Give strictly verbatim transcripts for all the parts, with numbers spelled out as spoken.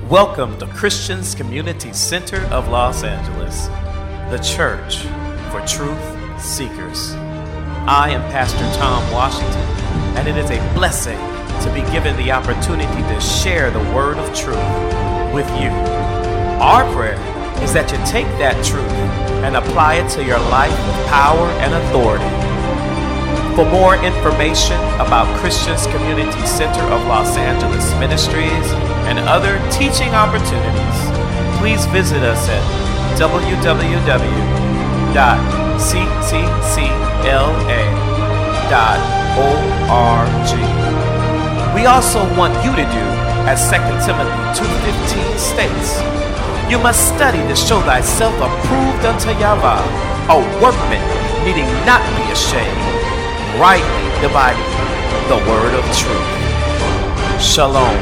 Welcome to Christians Community Center of Los Angeles, the church for truth seekers. I am Pastor Tom Washington, and it is a blessing to be given the opportunity to share the word of truth with you. Our prayer is that you take that truth and apply it to your life with power and authority. For more information about Christians Community Center of Los Angeles Ministries and other teaching opportunities, please visit us at w w w dot c c c l a dot org. We also want you to do as Second Timothy two fifteen states, you must study to show thyself approved unto Yahweh, a workman needing not be ashamed, rightly dividing the word of truth. Shalom.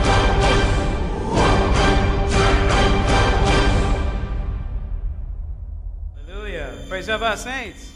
Hallelujah. Praise God, our saints.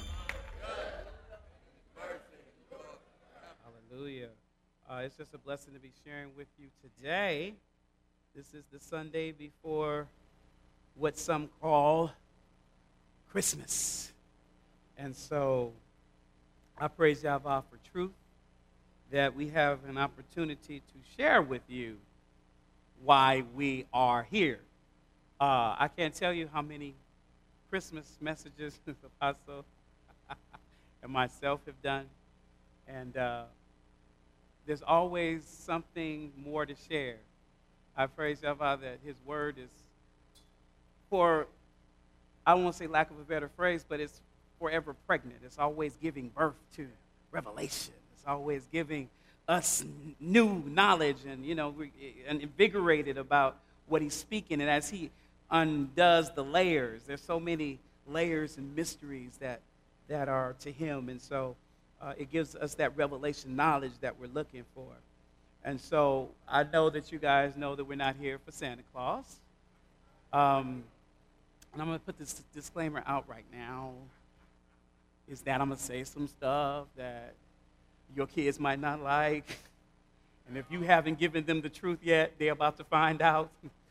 Hallelujah. Uh, it's just a blessing to be sharing with you today. This is the Sunday before what some call Christmas. And so I praise Yahweh for truth, that we have an opportunity to share with you why we are here. Uh, I can't tell you how many Christmas messages the Apostle and myself have done, and uh, there's always something more to share. I praise Yahweh that his word is, for, I don't want to say lack of a better phrase, but it's forever pregnant. It's always giving birth to revelation. It's always giving us new knowledge and, you know, and invigorated about what he's speaking. And as he undoes the layers, there's so many layers and mysteries that, that are to him. And so uh, it gives us that revelation knowledge that we're looking for. And so I know that you guys know that we're not here for Santa Claus. Um, and I'm going to put this disclaimer out right now. Is that I'm going to say some stuff that your kids might not like. And if you haven't given them the truth yet, they're about to find out.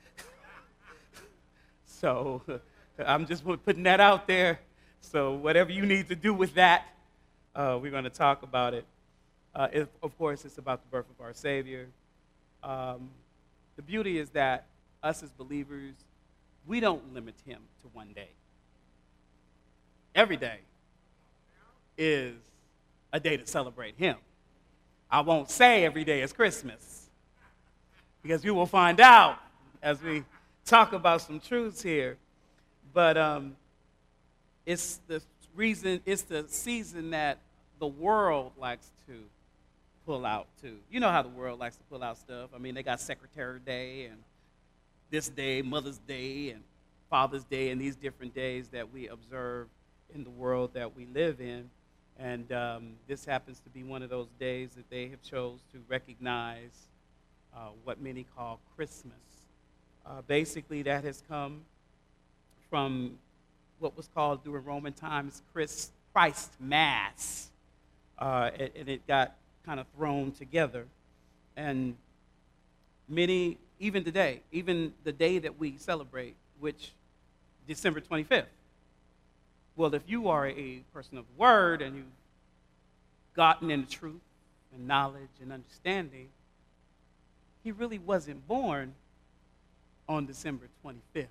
So I'm just putting that out there. So whatever you need to do with that, uh, we're going to talk about it. Uh, it. Of course, it's about the birth of our Savior. Um, the beauty is that us as believers, we don't limit him to one day. Every day is a day to celebrate him. I won't say every day is Christmas, because you will find out as we talk about some truths here. But um, it's the reason, it's the season that the world likes to pull out too. You know how the world likes to pull out stuff. I mean, they got Secretary Day and this day, Mother's Day and Father's Day, and these different days that we observe in the world that we live in. And um, this happens to be one of those days that they have chose to recognize uh, what many call Christmas. Uh, basically, that has come from what was called during Roman times Christ, Christ Mass. Uh, and, and it got kind of thrown together. And many, even today, even the day that we celebrate, which December twenty-fifth, well, if you are a person of the word and you've gotten into truth and knowledge and understanding, he really wasn't born on December twenty-fifth.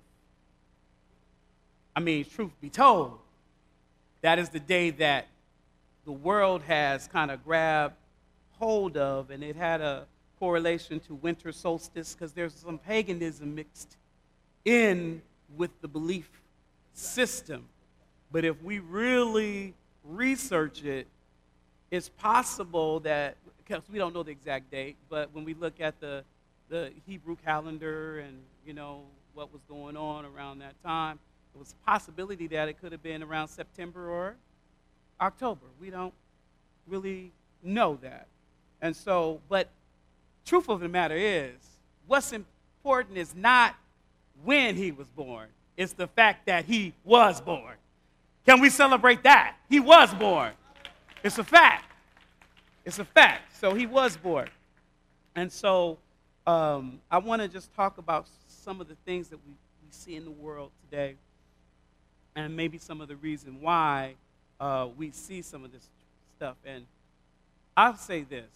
I mean, truth be told, that is the day that the world has kind of grabbed hold of, and it had a correlation to winter solstice because there's some paganism mixed in with the belief system. But if we really research it, it's possible that, because we don't know the exact date, but when we look at the, the Hebrew calendar and, you know, what was going on around that time, it was a possibility that it could have been around September or October. We don't really know that. And so, but truth of the matter is, what's important is not when he was born. It's the fact that he was born. Can we celebrate that? He was born. It's a fact. It's a fact. So he was born. And so um, I want to just talk about some of the things that we, we see in the world today, and maybe some of the reason why uh, we see some of this stuff. And I'll say this.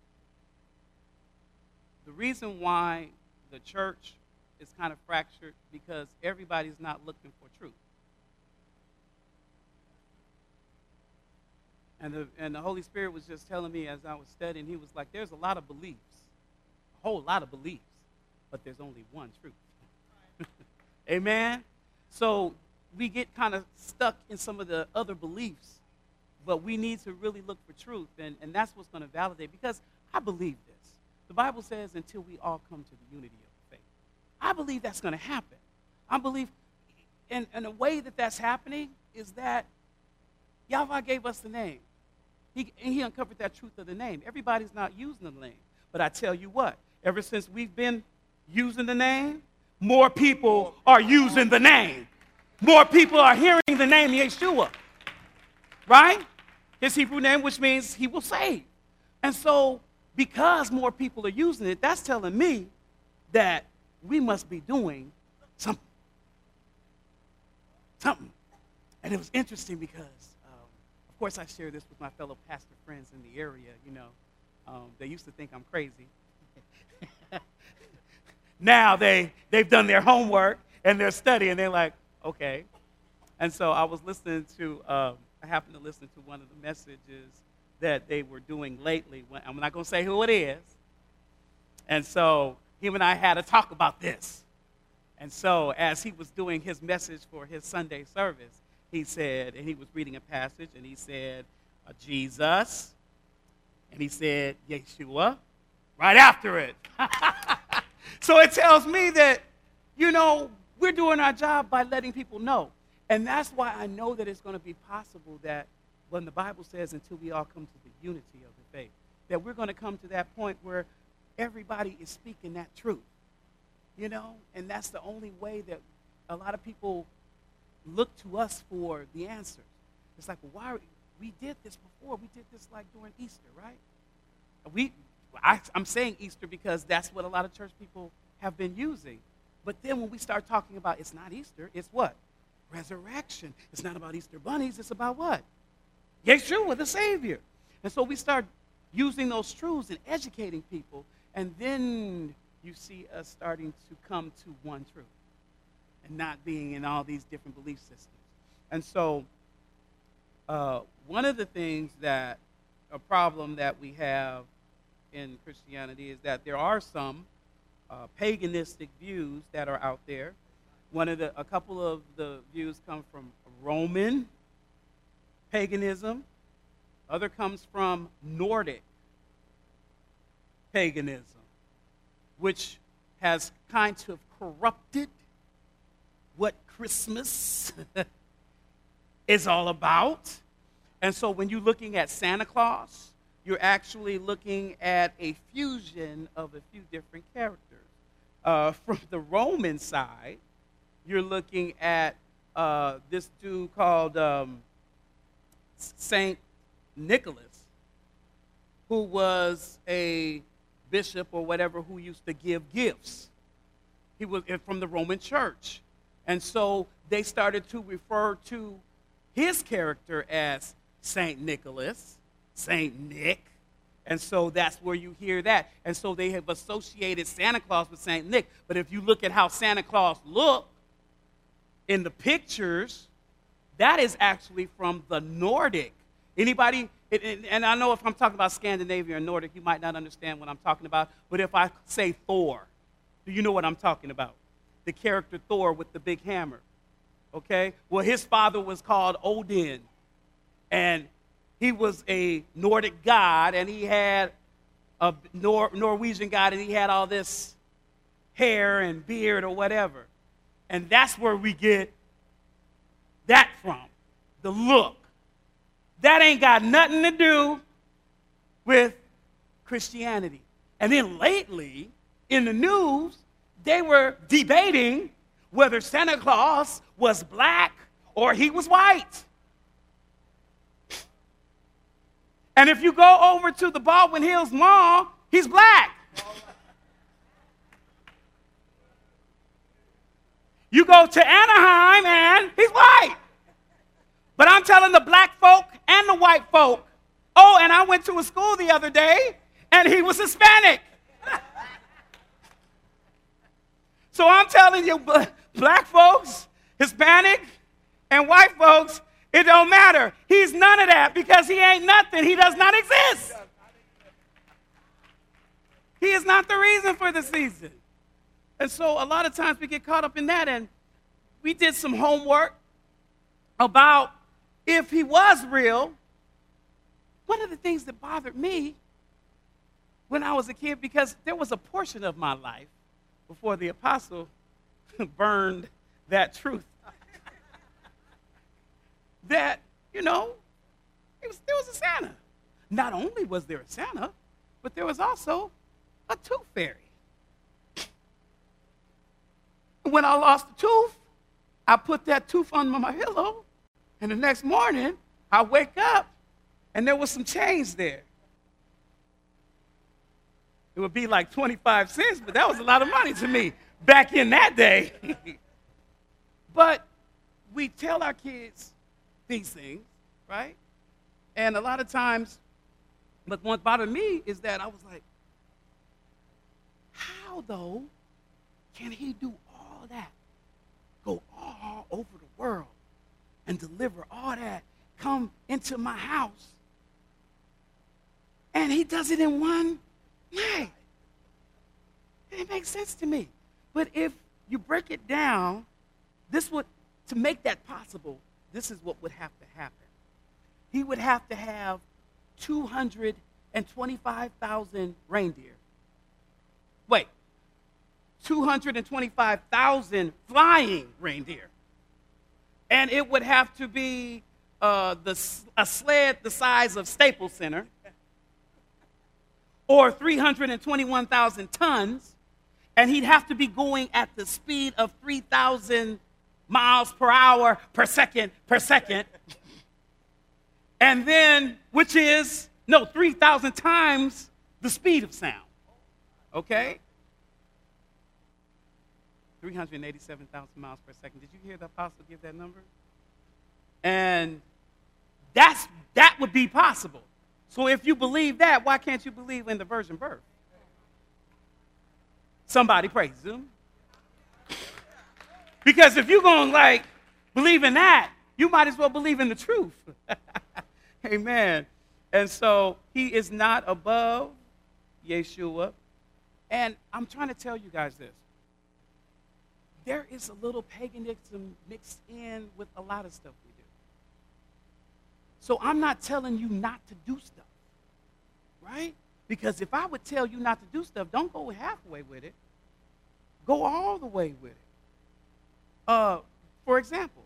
The reason why the church is kind of fractured because everybody's not looking for truth. And the, and the Holy Spirit was just telling me as I was studying, he was like, there's a lot of beliefs, a whole lot of beliefs, but there's only one truth. Amen? So we get kind of stuck in some of the other beliefs, but we need to really look for truth, and, and that's what's going to validate, because I believe this. The Bible says until we all come to the unity of the faith. I believe that's going to happen. I believe, and, and the way that that's happening is that Yahweh gave us the name. He, and he uncovered that truth of the name. Everybody's not using the name. But I tell you what, ever since we've been using the name, more people are using the name. More people are hearing the name Yeshua. Right? His Hebrew name, which means he will save. And so, because more people are using it, that's telling me that we must be doing something. Something. And it was interesting because, um, of course, I share this with my fellow pastor friends in the area, you know. Um, they used to think I'm crazy. Now they, they've done their homework and they're studying, and they're like, okay. And so I was listening to, um, I happened to listen to one of the messages that they were doing lately. I'm not going to say who it is. And so him and I had a talk about this. And so as he was doing his message for his Sunday service, he said, and he was reading a passage, and he said, uh, Jesus, and he said, Yeshua, right after it. So it tells me that, you know, we're doing our job by letting people know. And that's why I know that it's going to be possible that when the Bible says until we all come to the unity of the faith, that we're going to come to that point where everybody is speaking that truth, you know? And that's the only way that a lot of people look to us for the answers. It's like, well, why are we, we did this before. We did this like during Easter, right? We, I, I'm saying Easter because that's what a lot of church people have been using. But then when we start talking about it's not Easter, it's what? Resurrection. It's not about Easter bunnies. It's about what? Yeshua, the Savior. And so we start using those truths and educating people, and then you see us starting to come to one truth and not being in all these different belief systems. And so uh, one of the things that, a problem that we have in Christianity is that there are some uh, paganistic views that are out there. One of the, a couple of the views come from Roman paganism. Other comes from Nordic paganism, which has kind of corrupted what Christmas is all about. And so when you're looking at Santa Claus, you're actually looking at a fusion of a few different characters. Uh, from the Roman side, you're looking at uh, this dude called um, Saint Nicholas, who was a bishop or whatever who used to give gifts. He was from the Roman church. And so they started to refer to his character as Saint Nicholas, Saint Nick. And so that's where you hear that. And so they have associated Santa Claus with Saint Nick. But if you look at how Santa Claus looked in the pictures, that is actually from the Nordic. Anybody, and I know if I'm talking about Scandinavia or Nordic, you might not understand what I'm talking about. But if I say Thor, do you know what I'm talking about? The character Thor with the big hammer. Okay? Well, his father was called Odin. And he was a Nordic god, and he had a Nor- Norwegian god, and he had all this hair and beard or whatever. And that's where we get that from, the look. That ain't got nothing to do with Christianity. And then lately, in the news, they were debating whether Santa Claus was black or he was white. And if you go over to the Baldwin Hills Mall, he's black. You go to Anaheim and he's white. But I'm telling the black folk and the white folk, oh, and I went to a school the other day and he was Hispanic. So I'm telling you, black folks, Hispanic, and white folks, it don't matter. He's none of that because he ain't nothing. He does not exist. He is not the reason for the season. And so a lot of times we get caught up in that, and we did some homework about if he was real. One of the things that bothered me when I was a kid, because there was a portion of my life before the apostle burned that truth, that, you know, it was, there was a Santa. Not only was there a Santa, but there was also a tooth fairy. When I lost the tooth, I put that tooth on my pillow, and the next morning, I wake up, and there was some change there. It would be like twenty-five cents, but that was a lot of money to me back in that day. But we tell our kids these things, right? And a lot of times, but what bothered me is that I was like, how, though, can he do all that, go all over the world and deliver all that, come into my house, and he does it in one night? It makes sense to me. But if you break it down, this would, to make that possible, this is what would have to happen. He would have to have two hundred twenty-five thousand reindeer. Wait, two hundred twenty-five thousand flying reindeer. And it would have to be uh, the, a sled the size of Staples Center, or three hundred twenty-one thousand tons, and he'd have to be going at the speed of three thousand miles per hour per second per second. And then, which is, no, three thousand times the speed of sound. Okay? three hundred eighty-seven thousand miles per second. Did you hear the apostle give that number? And that's that would be possible. So if you believe that, why can't you believe in the virgin birth? Somebody praise him. Because if you're going to, like, believe in that, you might as well believe in the truth. Amen. And so he is not above Yeshua. And I'm trying to tell you guys this. There is a little paganism mixed in with a lot of stuff we do. So I'm not telling you not to do stuff, right? Because if I would tell you not to do stuff, don't go halfway with it. Go all the way with it. Uh, for example,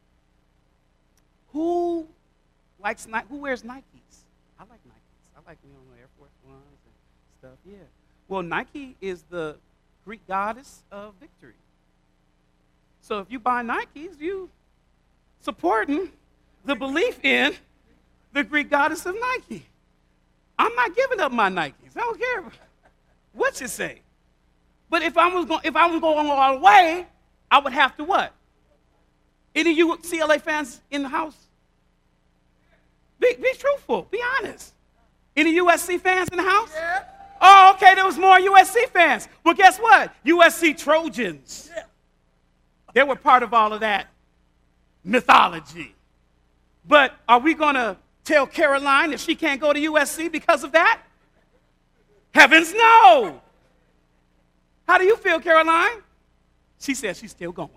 who likes who wears Nikes? I like Nikes. I like, you know, Air Force Ones and stuff. Yeah. Well, Nike is the Greek goddess of victory. So if you buy Nikes, you supporting the belief in the Greek goddess of Nike. I'm not giving up my Nikes. I don't care what you say. But if I was going, if I was going all the way, I would have to what? Any of you C L A fans in the house? Be, be truthful. Be honest. Any U S C fans in the house? Yeah. Oh, okay. There was more U S C fans. Well, guess what? U S C Trojans. Yeah. They were part of all of that mythology. But are we going to tell Caroline that she can't go to U S C because of that? Heavens no. How do you feel, Caroline? She said she's still going.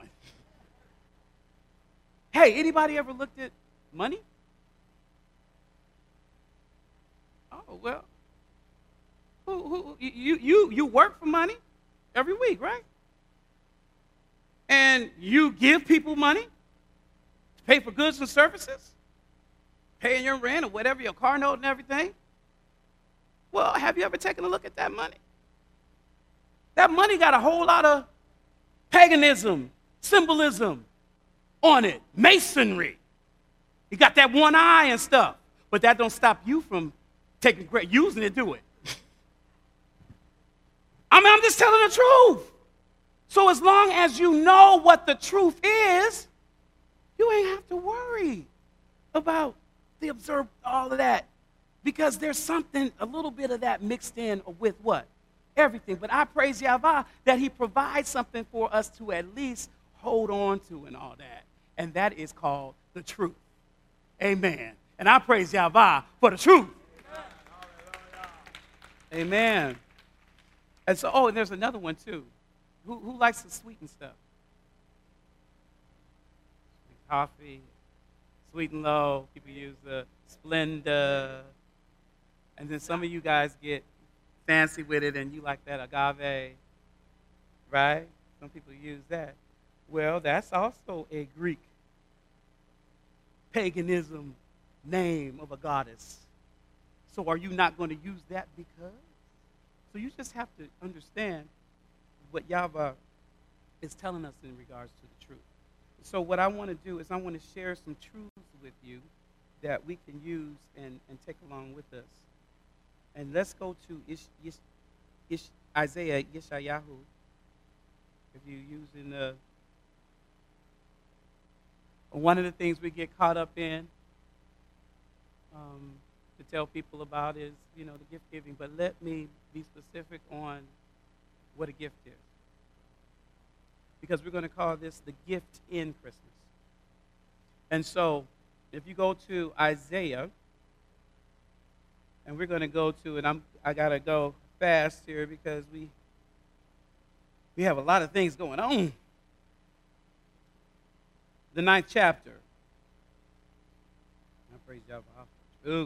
Hey, anybody ever looked at money? Oh, well, who, who, you, you, you work for money every week, right? And you give people money to pay for goods and services, paying your rent or whatever, your car note and everything. Well, have you ever taken a look at that money? That money got a whole lot of paganism, symbolism on it, masonry. You got that one eye and stuff, but that don't stop you from taking great, using it, do it. I mean, I'm just telling the truth. So as long as you know what the truth is, you ain't have to worry about the observe all of that. Because there's something, a little bit of that mixed in with what? Everything. But I praise Yahweh that he provides something for us to at least hold on to and all that. And that is called the truth. Amen. And I praise Yahweh for the truth. Amen. And so, oh, and there's another one too. Who, who likes the sweetened stuff? Sweet coffee, sweet and low. People use the Splenda. And then some of you guys get fancy with it and you like that agave, right? Some people use that. Well, that's also a Greek paganism name of a goddess. So are you not going to use that because? So you just have to understand what Yahweh is telling us in regards to the truth. So what I want to do is I want to share some truths with you that we can use and, and take along with us. And let's go to Ish, Ish, Ish, Isaiah, Yeshayahu. If you're using the, one of the things we get caught up in um, to tell people about is, you know, the gift giving. But let me be specific on what a gift is. Because we're going to call this the gift in Christmas. And so, if you go to Isaiah, and we're going to go to, and I'm, I got to go fast here because we, we have a lot of things going on. The ninth chapter. I praise Yahweh. Ooh.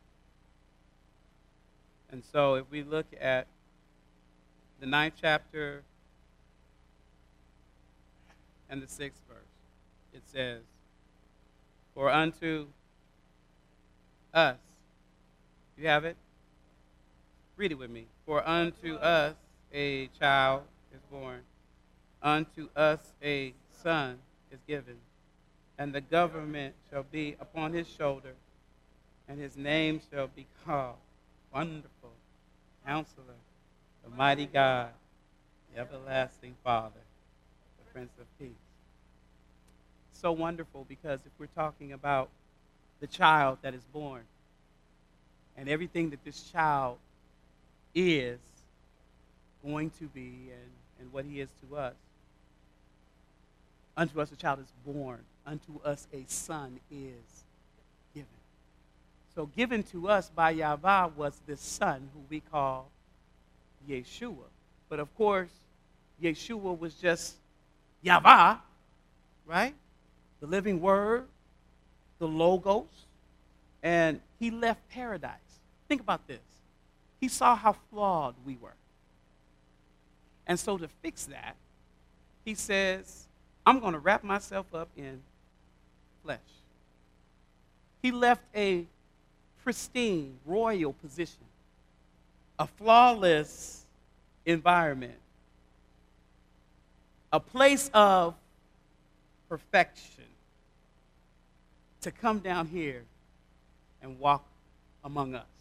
And so if we look at the ninth chapter and the sixth verse, it says, for unto us, you have it? Read it with me. For unto us a child is born, unto us a son is given, and the government shall be upon his shoulder, and his name shall be called Wonderful Counselor, the Mighty God, the Everlasting Father, the Prince of Peace. So wonderful, because if we're talking about the child that is born, and everything that this child is going to be and, and what he is to us. Unto us a child is born. Unto us a son is given. So given to us by Yahweh was this son who we call Yeshua. But of course, Yeshua was just Yahweh, right? The living word, the Logos. And he left paradise. Think about this. He saw how flawed we were. And so to fix that, he says, I'm going to wrap myself up in flesh. He left a pristine, royal position, a flawless environment, a place of perfection, to come down here and walk among us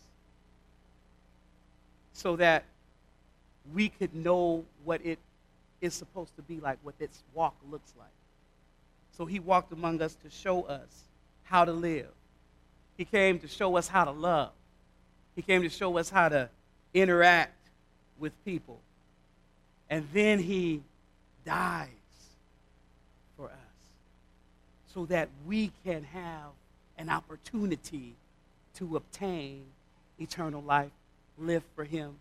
so that we could know what it is supposed to be like, what this walk looks like. So he walked among us to show us how to live. He came to show us how to love. He came to show us how to interact with people. And then he dies for us so that we can have an opportunity to obtain eternal life, live for him,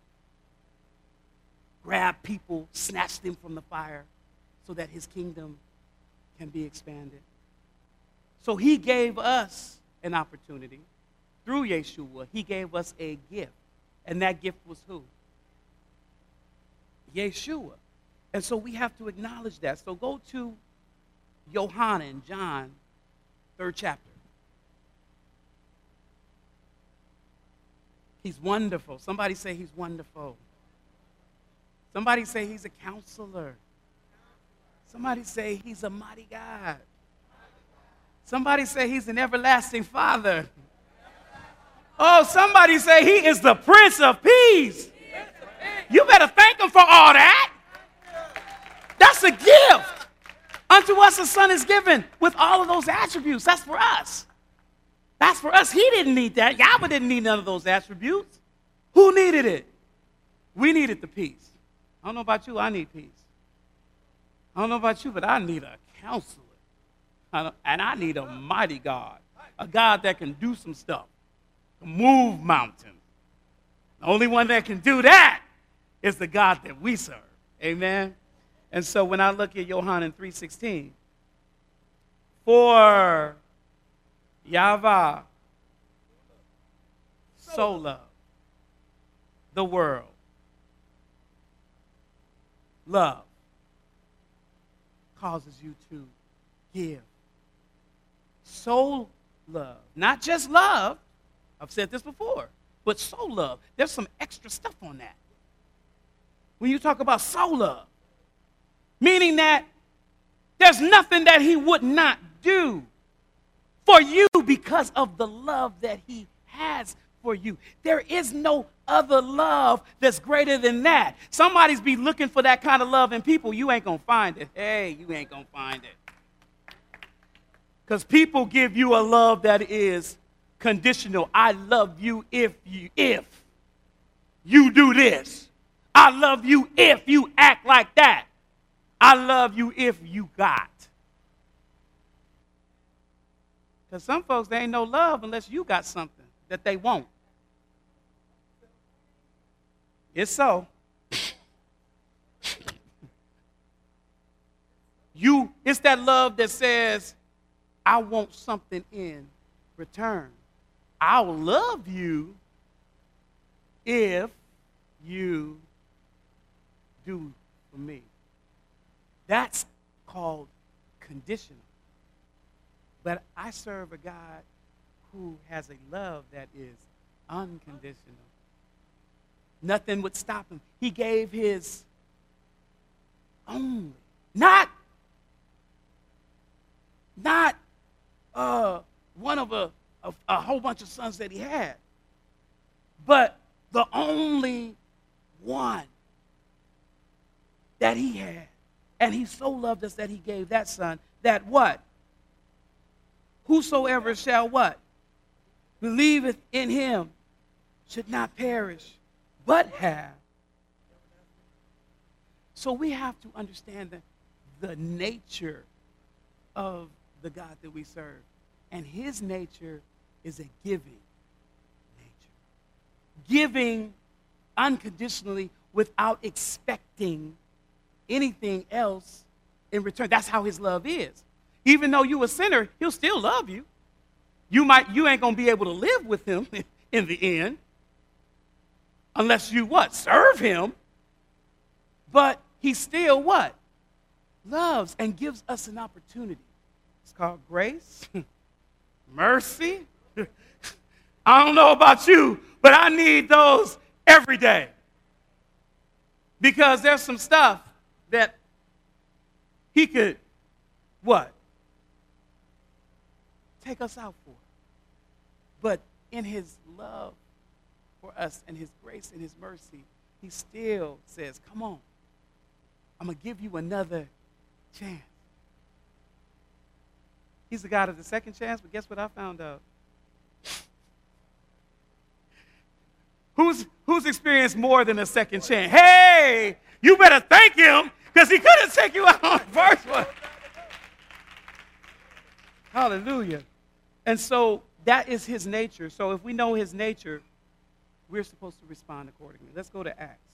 grab people, snatch them from the fire so that his kingdom can be expanded. So he gave us an opportunity. Through Yeshua, he gave us a gift. And that gift was who? Yeshua. And so we have to acknowledge that. So go to Yohanan, John, third chapter. He's wonderful. Somebody say he's wonderful. Somebody say he's a counselor. Somebody say he's a mighty God. Somebody say he's an everlasting Father. Oh, somebody say he is the Prince of Peace. You better thank him for all that. That's That's a gift. Unto us a son is given with all of those attributes. That's for us. That's for us. He didn't need that. Yahweh didn't need none of those attributes. Who needed it? We needed the peace. I don't know about you, I need peace. I don't know about you, but I need a counselor. I and I need a mighty God. A God that can do some stuff. Move mountains. The only one that can do that is the God that we serve. Amen? And so when I look at Yohanan three sixteen, for Yahweh so loved the world. Love causes you to give. So love. Not just love. I've said this before. But so love. There's some extra stuff on that. When you talk about so love. Meaning that there's nothing that he would not do for you because of the love that he has for you. There is no other love that's greater than that. Somebody's be looking for that kind of love in people. You ain't going to find it. Hey, you ain't going to find it. Because people give you a love that is conditional. I love you if you, if you do this. I love you if you act like that. I love you if you got. Because some folks, they ain't no love unless you got something that they want. It's so. You, it's that love that says, I want something in return. I'll love you if you do for me. That's called conditional. But I serve a God who has a love that is unconditional. Nothing would stop him. He gave his only, not, not uh, one of a, a, a whole bunch of sons that he had, but the only one that he had. And he so loved us that he gave that son, that what? Whosoever shall what? Believeth in him should not perish, but have. So we have to understand the, the nature of the God that we serve. And his nature is a giving nature. Giving unconditionally without expecting anything else in return. That's how his love is. Even though you a sinner, he'll still love you. You might, you ain't gonna be able to live with him in the end, unless you what? Serve him. But he still what? Loves and gives us an opportunity. It's called grace, mercy. I don't know about you, but I need those every day. Because there's some stuff that he could, what? Take us out for. But in his love for us and his grace and his mercy, he still says, come on, I'm going to give you another chance. He's the God of the second chance, but guess what I found out? Who's, who's experienced more than a second chance? Hey, you better thank him because he couldn't take you out on the first one. Hallelujah. And so that is his nature. So if we know his nature, we're supposed to respond accordingly. Let's go to Acts,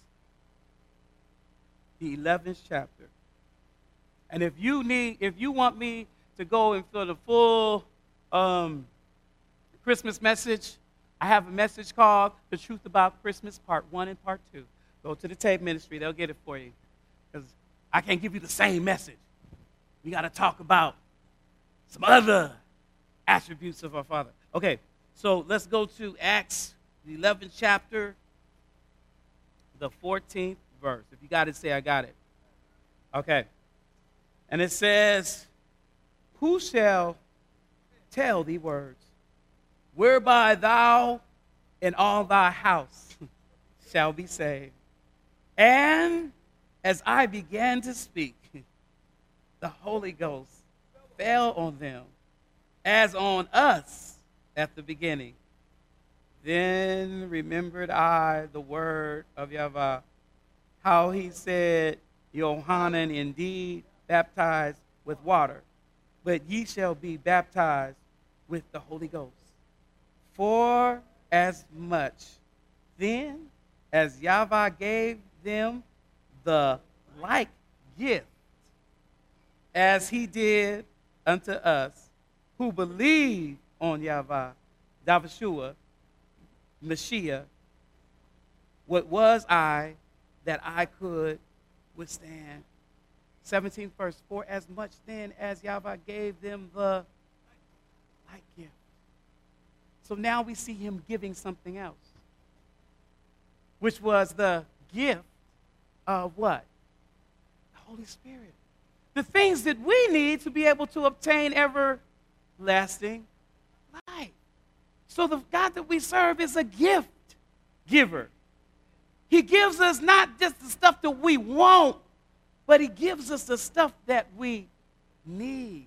the eleventh chapter. And if you need, if you want me to go and for the full um, Christmas message, I have a message called The Truth About Christmas, Part One and Part Two. Go to the Tape Ministry; they'll get it for you. Because I can't give you the same message. We got to talk about some other attributes of our Father. Okay, so let's go to Acts, the eleventh chapter, the fourteenth verse. If you got it, say, I got it. Okay. And it says, who shall tell thee words, whereby thou and all thy house shall be saved? And as I began to speak, the Holy Ghost fell on them as on us at the beginning. Then remembered I the word of Yahweh, how he said, Yohanan indeed baptized with water, but ye shall be baptized with the Holy Ghost. For as much then as Yahweh gave them the like gift as he did unto us, who believe on Yahweh, Davashua, Mashiach, what was I that I could withstand? seventeenth verse, for as much then as Yahweh gave them the like gift. So now we see him giving something else, which was the gift of what? The Holy Spirit. The things that we need to be able to obtain everlasting life. So the God that we serve is a gift giver. He gives us not just the stuff that we want, but he gives us the stuff that we need.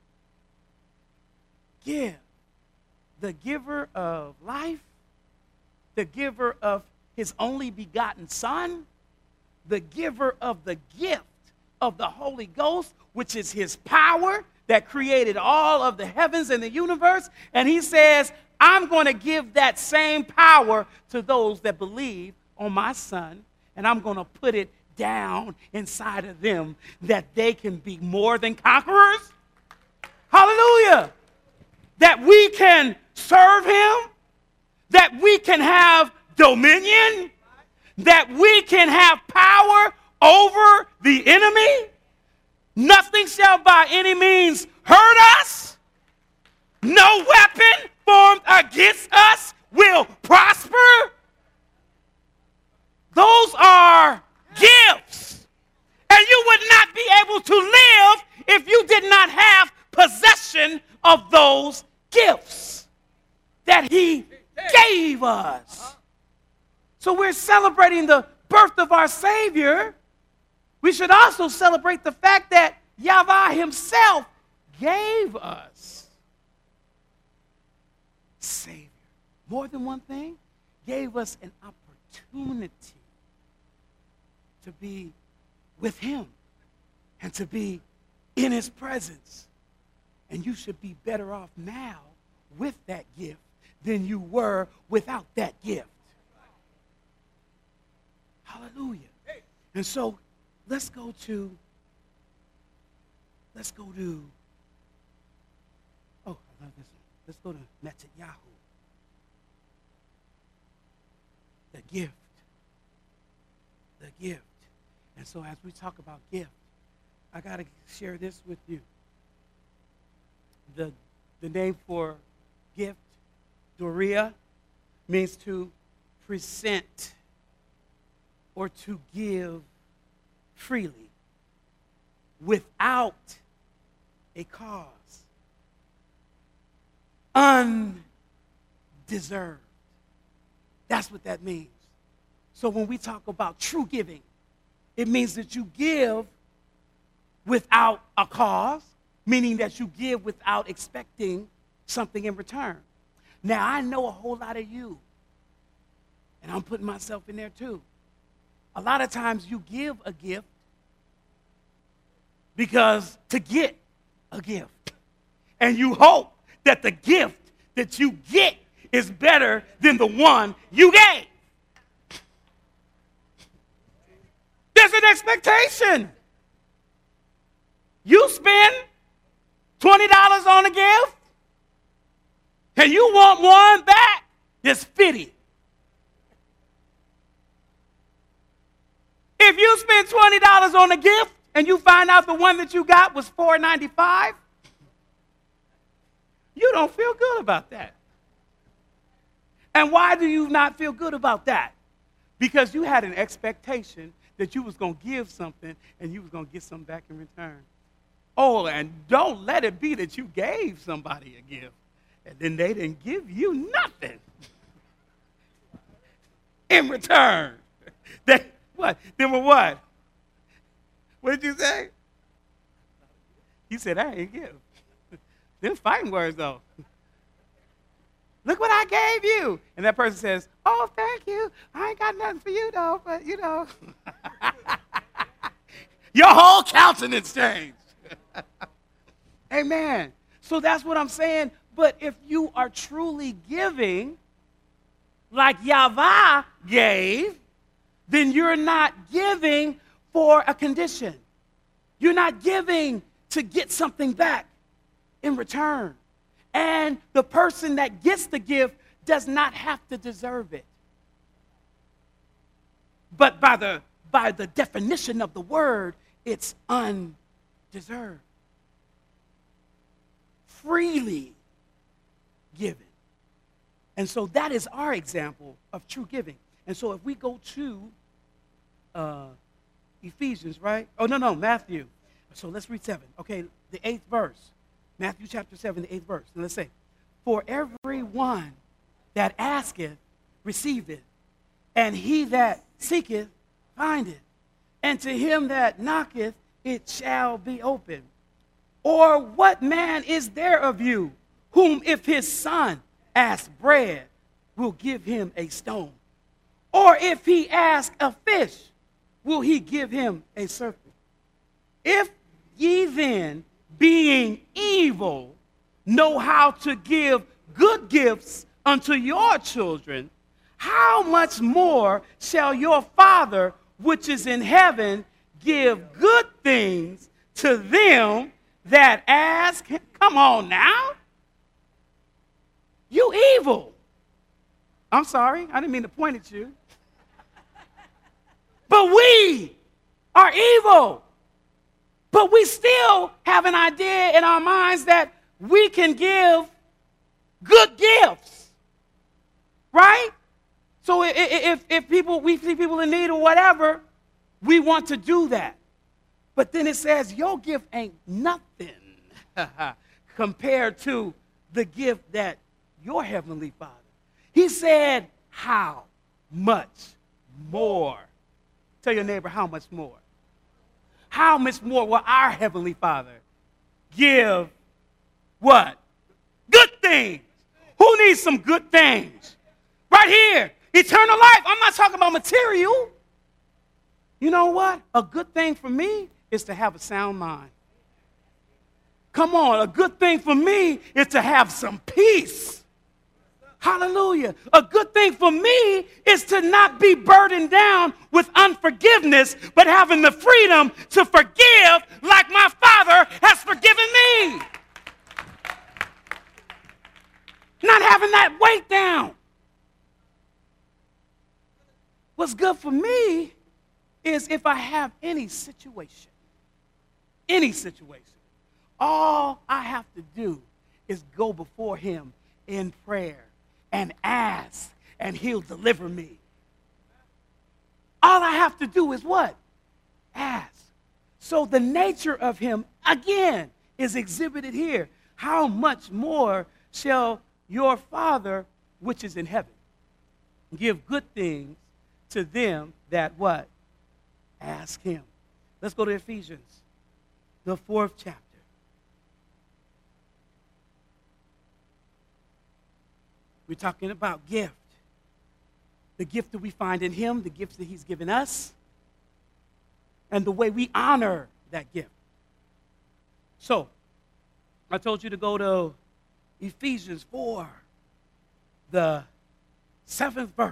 Give. The giver of life, the giver of his only begotten Son, the giver of the gift of the Holy Ghost, which is his power that created all of the heavens and the universe. And he says, I'm going to give that same power to those that believe on my Son, and I'm going to put it down inside of them that they can be more than conquerors. Hallelujah. That we can serve him, that we can have dominion, that we can have power over the enemy. Nothing shall by any means hurt us. No weapon formed against us will prosper. Those are gifts. And you would not be able to live if you did not have possession of those gifts that he gave us. So we're celebrating the birth of our Savior. We should also celebrate the fact that Yahweh himself gave us Savior. More than one thing, gave us an opportunity to be with him and to be in his presence. And you should be better off now with that gift than you were without that gift. Hallelujah. And so let's go to, let's go to, oh, I love this one. Let's go to Netanyahu. The gift. The gift. And so as we talk about gift, I got to share this with you. The, the name for gift, Doria, means to present or to give freely without a cause. Undeserved. That's what that means. So when we talk about true giving, it means that you give without a cause, meaning that you give without expecting something in return. Now, I know a whole lot of you, and I'm putting myself in there too. A lot of times you give a gift because to get a gift. And you hope that the gift that you get is better than the one you gave. There's an expectation. You spend twenty dollars on a gift, and you want one back that's fifty. If you spend twenty dollars on a gift and you find out the one that you got was four ninety-five, you don't feel good about that. And why do you not feel good about that? Because you had an expectation that you was going to give something and you was going to get something back in return. Oh, and don't let it be that you gave somebody a gift and then they didn't give you nothing in return. They, what? They were what? What did you say? He said, I ain't give. Them fighting words, though. Look what I gave you. And that person says, oh, thank you. I ain't got nothing for you, though, but, you know. Your whole countenance changed. Amen. So that's what I'm saying. But if you are truly giving, like Yahweh gave, then you're not giving for a condition. You're not giving to get something back in return. And the person that gets the gift does not have to deserve it. But by the, by the definition of the word, it's undeserved. Freely given. And so that is our example of true giving. And so if we go to uh, Ephesians, right? Oh, no, no, Matthew. So let's read seven. Okay, the eighth verse. Matthew chapter seven, the eighth verse. And let's say, for everyone that asketh, receiveth, and he that seeketh, findeth, and to him that knocketh, it shall be opened. Or what man is there of you, whom if his son ask bread, will give him a stone? Or if he ask a fish, will he give him a serpent? If ye then, being evil, know how to give good gifts unto your children, how much more shall your Father which is in heaven give good things to them that ask him? Come on now. You evil. I'm sorry, I didn't mean to point at you. But we are evil. But we still have an idea in our minds that we can give good gifts. Right? So if, if people, we see people in need or whatever, we want to do that. But then it says your gift ain't nothing compared to the gift that your heavenly Father. He said, how much more? Tell your neighbor, how much more? How much more will our heavenly Father give what? Good things. Who needs some good things? Right here, eternal life. I'm not talking about material. You know what? A good thing for me is to have a sound mind. Come on, a good thing for me is to have some peace. Hallelujah. A good thing for me is to not be burdened down with unforgiveness, but having the freedom to forgive like my Father has forgiven me. Not having that weight down. What's good for me is if I have any situation, any situation, all I have to do is go before him in prayer and ask, and he'll deliver me. All I have to do is what? Ask. So the nature of him, again, is exhibited here. How much more shall your Father, which is in heaven, give good things to them that what? Ask him. Let's go to Ephesians, the fourth chapter. We're talking about gift. The gift that we find in him, the gifts that he's given us, and the way we honor that gift. So, I told you to go to Ephesians four, the seventh verse.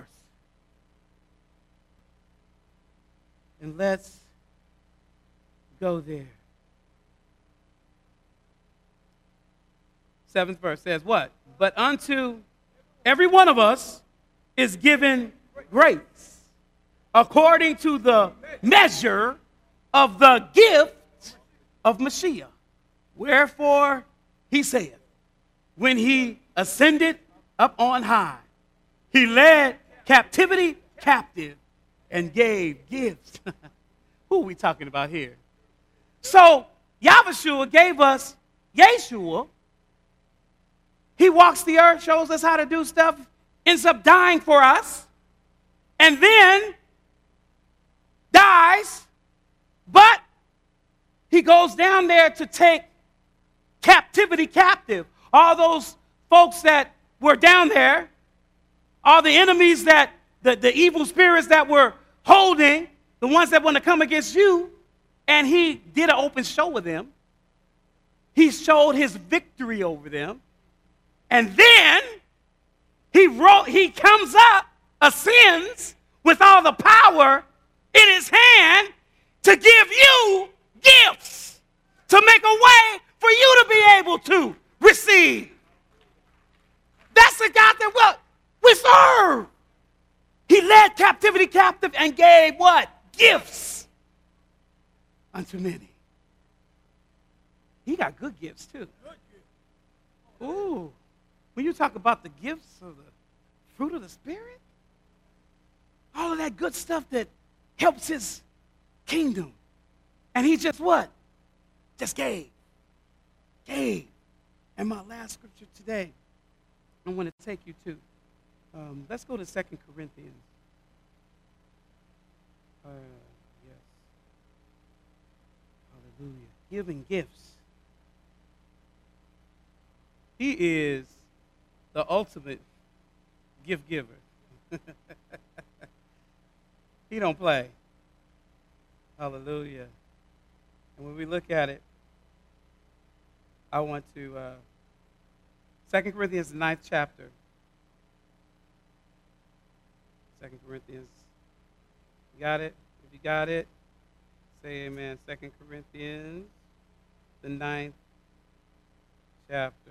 And let's go there. Seventh verse says what? But unto every one of us is given grace according to the measure of the gift of Mashiach. Wherefore he saith, when he ascended up on high, he led captivity captive and gave gifts. Who are we talking about here? So Yahweh gave us Yeshua. He walks the earth, shows us how to do stuff, ends up dying for us, and then dies, but he goes down there to take captivity captive. All those folks that were down there, all the enemies that, the, the evil spirits that were holding, the ones that want to come against you, and he did an open show with them. He showed his victory over them. And then he wrote, he comes up, ascends with all the power in his hand to give you gifts, to make a way for you to be able to receive. That's the God that what we serve. He led captivity captive and gave what? Gifts unto many. He got good gifts too. Ooh, when you talk about the gifts of the fruit of the Spirit, all of that good stuff that helps his kingdom. And he just what? Just gave. Gave. And my last scripture today, I want to take you to, um, let's go to Second Corinthians. Uh, yes. Hallelujah. Giving gifts. He is the ultimate gift giver. He don't play. Hallelujah. And when we look at it, I want to, uh, Second Corinthians, the ninth chapter. Second Corinthians. You got it? If you got it, say amen. Second Corinthians, the ninth chapter.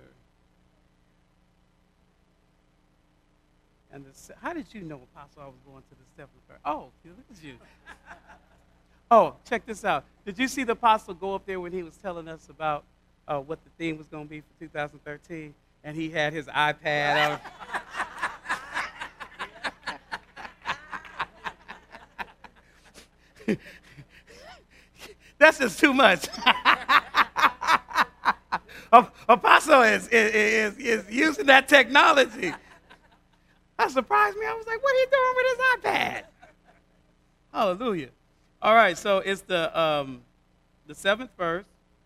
And the, how did you know, Apostle, I was going to the Stephen Fair? Oh, look at you. Oh, check this out. Did you see the Apostle go up there when he was telling us about uh, what the theme was going to be for two thousand thirteen? And he had his iPad on. That's just too much. Apostle is, is, is, is using that technology. That surprised me. I was like, what are you doing with his iPad? Hallelujah. All right, so it's the um, the seventh verse.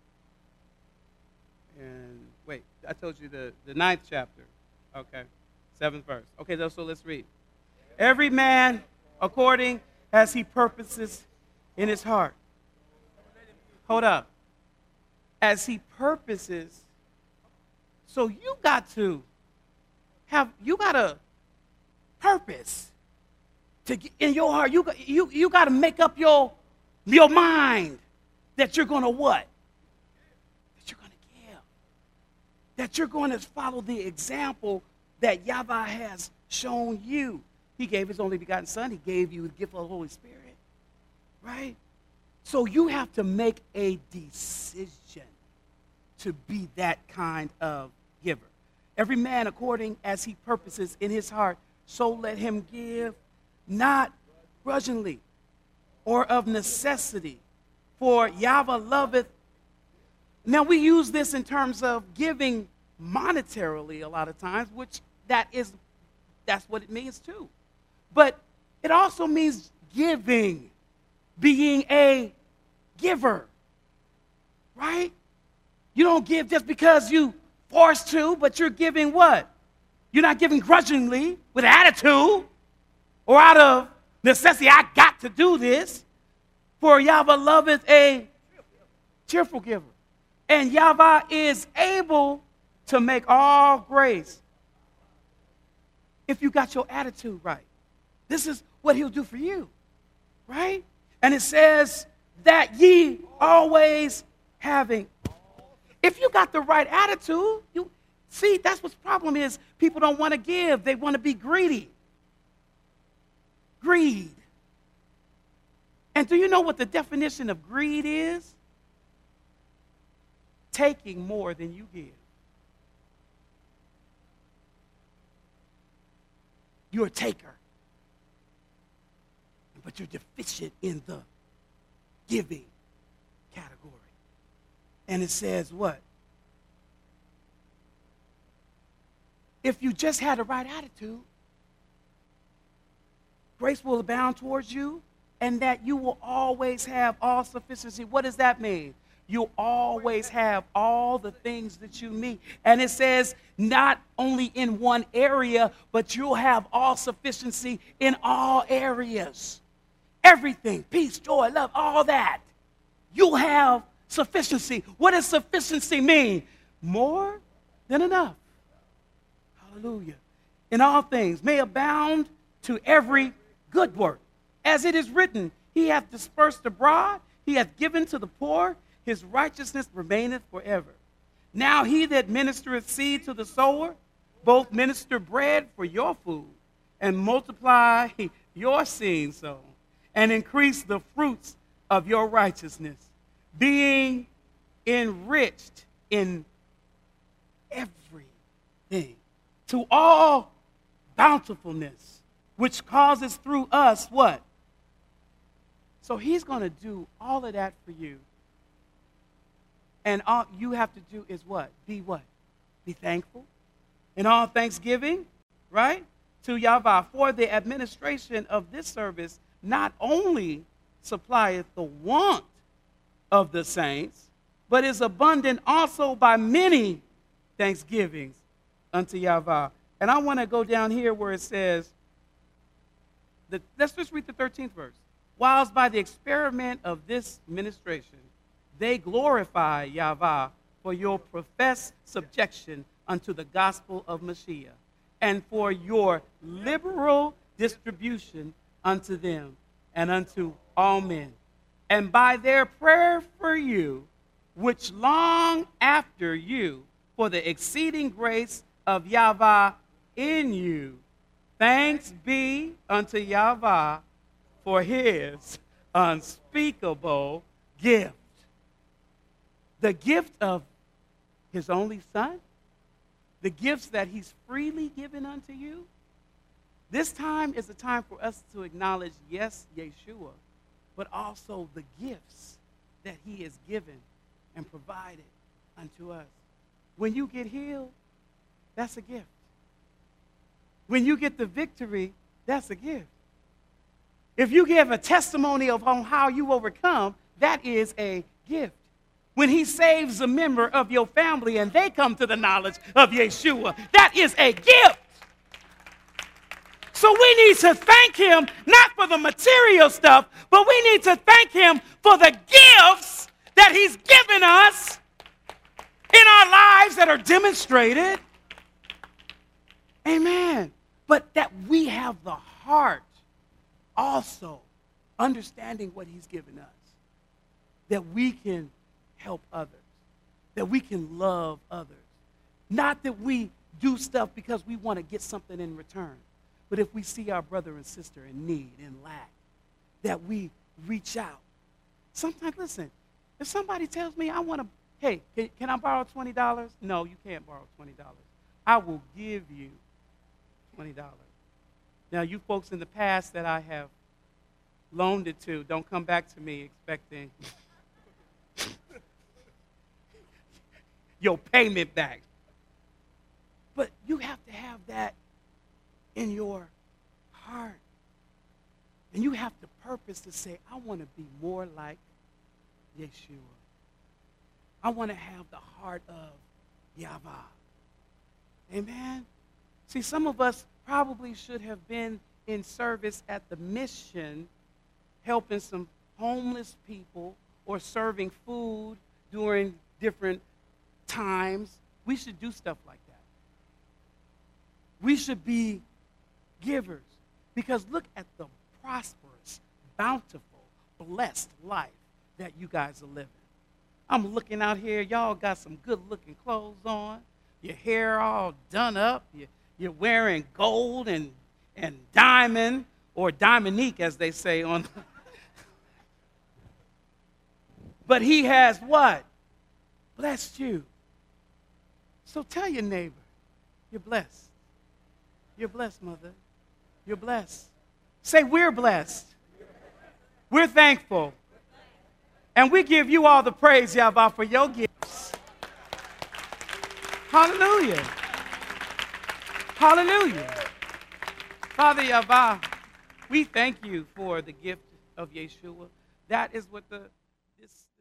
And wait, I told you the, the ninth chapter. Okay, seventh verse. Okay, so let's read. Every man according as he purposes in his heart. Hold up. As he purposes. So you got to have, you got to purpose to get in your heart. You got, you, you got to make up your, your mind that you're going to what? That you're going to give. That you're going to follow the example that Yahweh has shown you. He gave his only begotten son. He gave you the gift of the Holy Spirit. Right? So you have to make a decision to be that kind of giver. Every man according as he purposes in his heart, so let him give, not grudgingly or of necessity, for Yahweh loveth. Now we use this in terms of giving monetarily a lot of times, which that is, that's what it means too. But it also means giving, being a giver, right? You don't give just because you forced to, but you're giving what? You're not giving grudgingly, with attitude, or out of necessity. I got to do this. For Yahweh loveth a cheerful giver. And Yahweh is able to make all grace if you got your attitude right. This is what he'll do for you, right? And it says that ye always having. If you got the right attitude, you see, that's what the problem is. People don't want to give. They want to be greedy. Greed. And do you know what the definition of greed is? Taking more than you give. You're a taker. But you're deficient in the giving category. And it says what? If you just had the right attitude, grace will abound towards you, and that you will always have all sufficiency. What does that mean? you'll always have all the things that you need. And it says not only in one area, but you'll have all sufficiency in all areas. Everything, peace, joy, love, all that. You'll have sufficiency. What does sufficiency mean? More than enough. Hallelujah. In all things may abound to every good work. As it is written, he hath dispersed abroad, he hath given to the poor, his righteousness remaineth forever. Now he that ministereth seed to the sower, both minister bread for your food, and multiply your seed sown, and increase the fruits of your righteousness, being enriched in everything, to all bountifulness, which causes through us what? So he's going to do all of that for you. And all you have to do is what? Be what? Be thankful. In all thanksgiving, right? To Yahweh, for the administration of this service not only supplieth the want of the saints, but is abundant also by many thanksgivings unto Yahweh. And I want to go down here where it says, that, let's just read the thirteenth verse. Whilst by the experiment of this ministration, they glorify Yahweh for your professed subjection unto the gospel of Mashiach, and for your liberal distribution unto them and unto all men. And by their prayer for you, which long after you, for the exceeding grace of Yahweh in you, thanks be unto Yahweh for his unspeakable gift. The gift of his only son, the gifts that he's freely given unto you. This time is a time for us to acknowledge, yes, Yeshua, but also the gifts that he has given and provided unto us. When you get healed, that's a gift. When you get the victory, that's a gift. If you give a testimony of on how you overcome, that is a gift. When he saves a member of your family and they come to the knowledge of Yeshua, that is a gift. So we need to thank him not for the material stuff, but we need to thank him for the gifts that he's given us in our lives that are demonstrated. Amen. But that we have the heart also understanding what he's given us, that we can help others, that we can love others. Not that we do stuff because we want to get something in return, but if we see our brother and sister in need, in lack, that we reach out. Sometimes, listen, if somebody tells me I want to, hey, can, can I borrow twenty dollars? No, you can't borrow twenty dollars. I will give you twenty dollars. Now, you folks in the past that I have loaned it to, don't come back to me expecting your payment back. But you have to have that in your heart. And you have the purpose to say, I want to be more like Yeshua. I want to have the heart of Yahweh. Amen? See, some of us probably should have been in service at the mission, helping some homeless people or serving food during different times. We should do stuff like that. We should be givers, because look at the prosperous, bountiful, blessed life that you guys are living. I'm looking out here. Y'all got some good-looking clothes on. Your hair all done up. You, you're wearing gold and, and diamond, or diamondique, as they say on. But he has what? Blessed you. So tell your neighbor, you're blessed. You're blessed, mother. You're blessed. Say, we're blessed. We're thankful. And we give you all the praise, Yahweh, for your gifts. Hallelujah. Hallelujah. Father Yahweh, we thank you for the gift of Yeshua. That is what the this